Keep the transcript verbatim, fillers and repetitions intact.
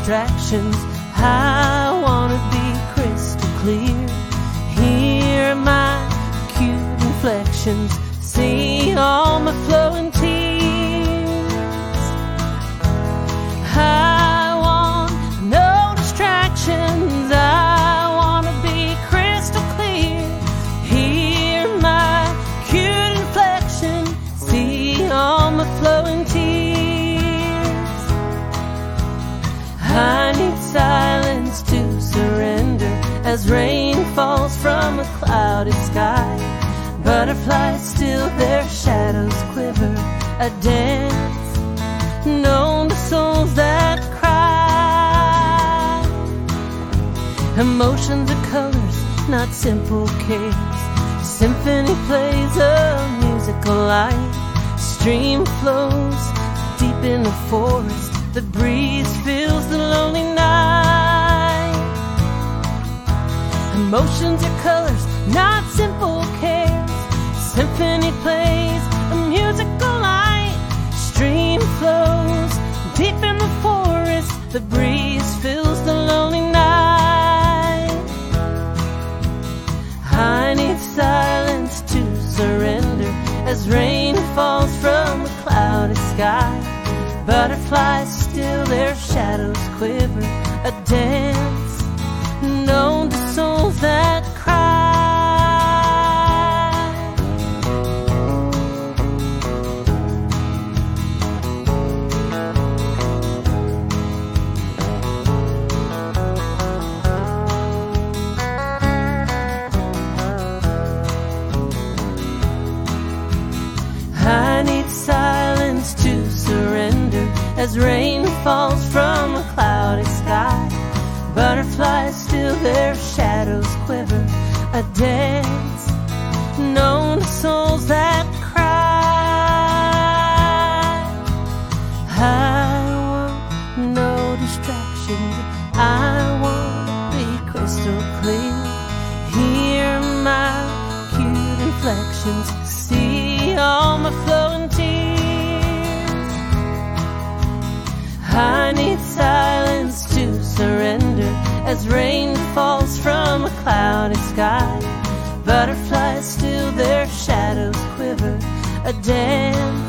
distractions. I wanna be crystal clear. Hear my cute inflections, see all my flowing tears. I want no distractions. I wanna be crystal clear. Hear my cute inflection, see all my flowing tears. I need silence to surrender as rain falls from a cloudy sky. Butterflies still, their shadows quiver, a dance known to souls that cry. Emotions are colors, not simple cares. Symphony plays a musical light. Stream flows deep in the forest, the breeze fills the lonely night. Emotions are colors, not simple cares. Symphony plays a musical light. Stream flows deep in the forest, the breeze fills the lonely night. I need silence to surrender as rain falls from a cloudy sky. Butterflies still, their shadows quiver, a dance known to souls that cry. I need silence to surrender as rain falls from a cloudy sky. Butterflies still, their shadows quiver, a dance known to souls that cry. I want no distractions. I want to be crystal clear. Hear my cute inflections, see all my flowing tears. I need silence to surrender as rain falls from a cloudy sky. Butterflies still, their shadows quiver, a dance